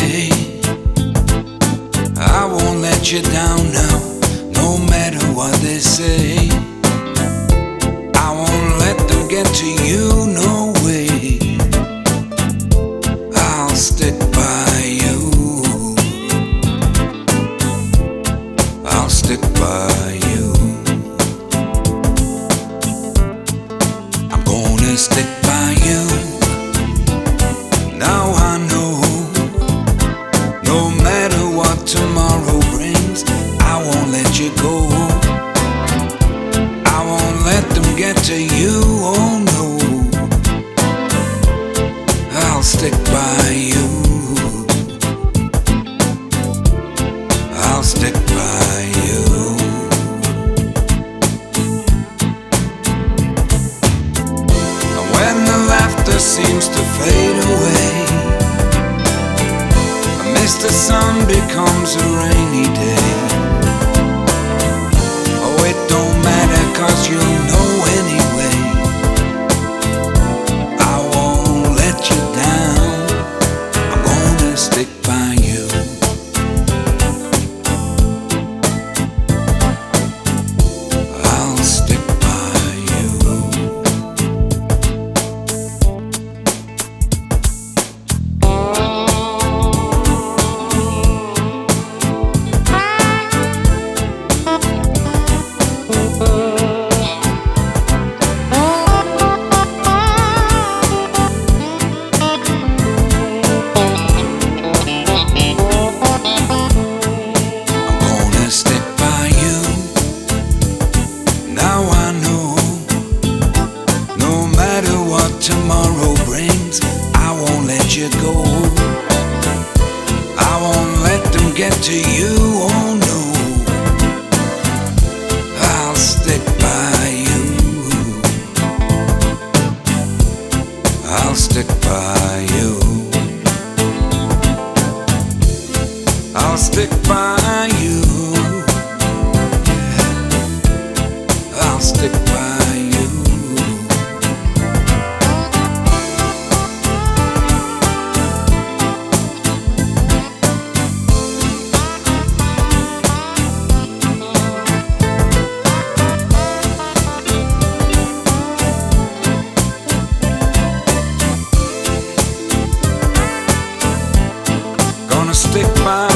day. I won't let you down now, no matter what they say. I won't let them get to you, no way. I'll stick by you. I'll stick by you. I'm gonna stick by you. Now I know, no matter what tomorrow brings, I won't let you go. I won't let them get to you, oh no. I'll stick by you. I'll stick by you. And when the laughter seems to fade away, the sun becomes a rainy day. Oh, it don't matter, 'cause you'll know anyway. I won't let you down. I'm gonna stick by you. I'll stick by you. Tomorrow brings, I won't let you go. I won't let them get to you, oh no. I'll stick by you. I'll stick by you. I'll stick by you. Yeah. I'll stick by you. Stick by